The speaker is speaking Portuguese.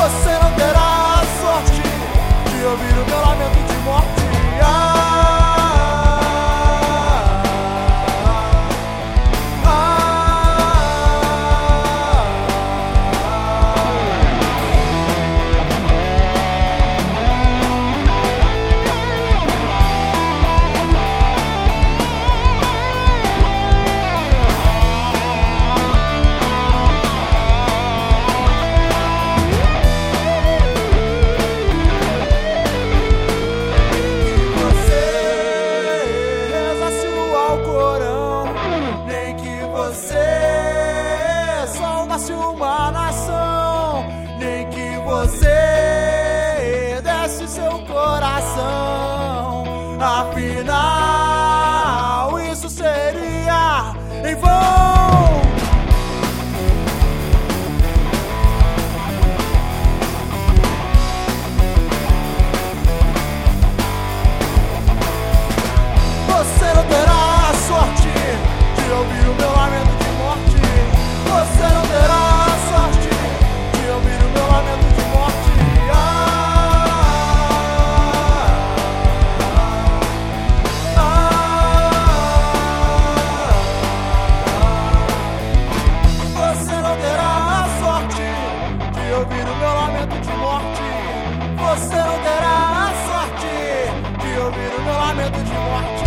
Você não terá a sorte de ouvir o meu lamento de morte. Uma nação, nem que você desse seu coração. Afinal, isso seria em vão. Você não terá a sorte de ouvir o meu lamento de morte. Você não terá a sorte de ouvir o meu lamento de morte. Você não terá a sorte de ouvir o meu lamento de morte. Você não terá a sorte de ouvir o meu lamento de morte.